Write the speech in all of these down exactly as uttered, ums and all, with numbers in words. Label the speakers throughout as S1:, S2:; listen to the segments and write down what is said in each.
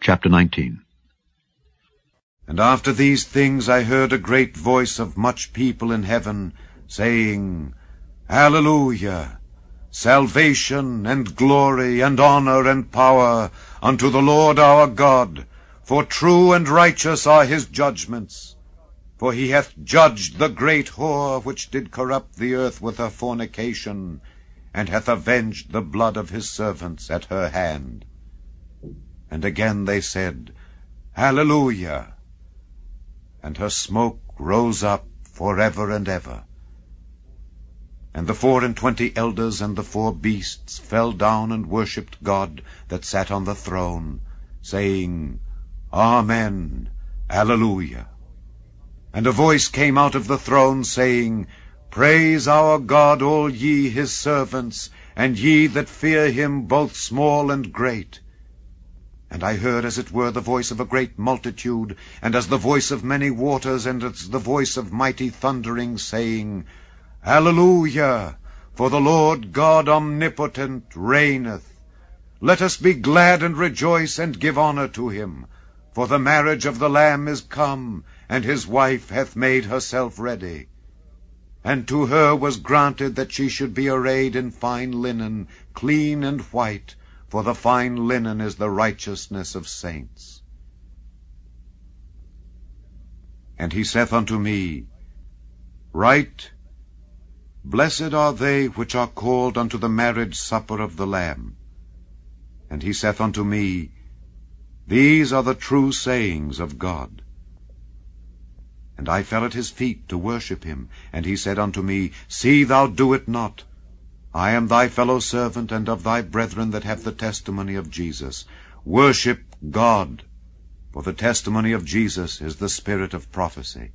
S1: Chapter nineteen.
S2: And after these things I heard a great voice of much people in heaven, saying, Hallelujah! Salvation and glory and honor and power unto the Lord our God, for true and righteous are his judgments. For he hath judged the great whore which did corrupt the earth with her fornication, and hath avenged the blood of his servants at her hand. And again they said, Hallelujah! And her smoke rose up for ever and ever. And the four and twenty elders and the four beasts fell down and worshipped God that sat on the throne, saying, Amen, Alleluia. And a voice came out of the throne, saying, Praise our God, all ye his servants, and ye that fear him, both small and great. And I heard as it were the voice of a great multitude, and as the voice of many waters, and as the voice of mighty thundering, saying, Hallelujah! For the Lord God omnipotent reigneth. Let us be glad and rejoice, and give honor to him. For the marriage of the Lamb is come, and his wife hath made herself ready. And to her was granted that she should be arrayed in fine linen, clean and white, for the fine linen is the righteousness of saints. And he saith unto me, Write, Blessed are they which are called unto the marriage supper of the Lamb. And he saith unto me, These are the true sayings of God. And I fell at his feet to worship him. And he said unto me, See thou do it not. I am thy fellow servant, and of thy brethren that have the testimony of Jesus. Worship God, for the testimony of Jesus is the spirit of prophecy.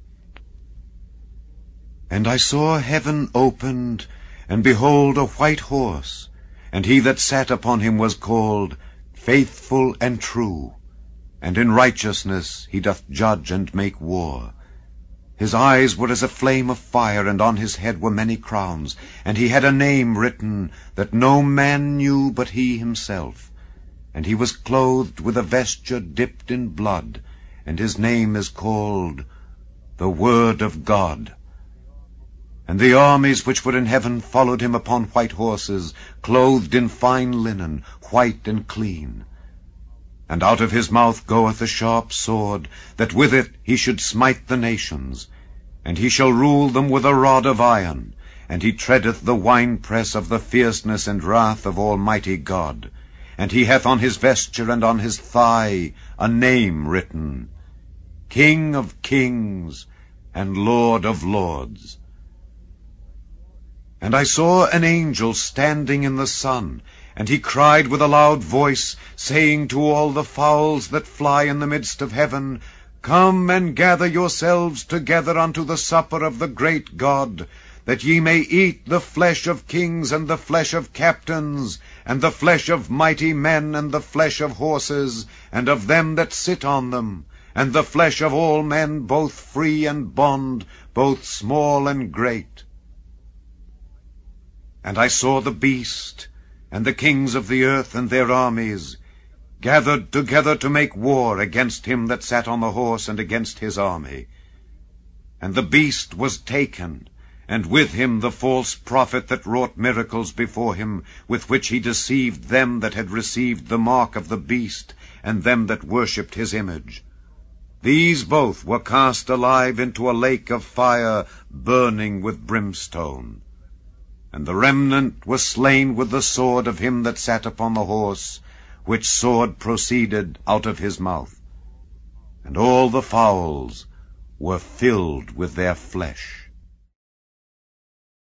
S2: And I saw heaven opened, and behold a white horse, and he that sat upon him was called Faithful and True, and in righteousness he doth judge and make war. His eyes were as a flame of fire, and on his head were many crowns, and he had a name written that no man knew but he himself. And he was clothed with a vesture dipped in blood, and his name is called the Word of God. And the armies which were in heaven followed him upon white horses, clothed in fine linen, white and clean. And out of his mouth goeth a sharp sword, that with it he should smite the nations. And he shall rule them with a rod of iron, and he treadeth the winepress of the fierceness and wrath of Almighty God. And he hath on his vesture and on his thigh a name written, King of Kings and Lord of Lords. And I saw an angel standing in the sun, and he cried with a loud voice, saying to all the fowls that fly in the midst of heaven, Come and gather yourselves together unto the supper of the great God, that ye may eat the flesh of kings, and the flesh of captains, and the flesh of mighty men, and the flesh of horses, and of them that sit on them, and the flesh of all men, both free and bond, both small and great. And I saw the beast, and the kings of the earth and their armies, gathered together to make war against him that sat on the horse and against his army. And the beast was taken, and with him the false prophet that wrought miracles before him, with which he deceived them that had received the mark of the beast, and them that worshipped his image. These both were cast alive into a lake of fire, burning with brimstone. And the remnant was slain with the sword of him that sat upon the horse, which sword proceeded out of his mouth. And all the fowls were filled with their flesh.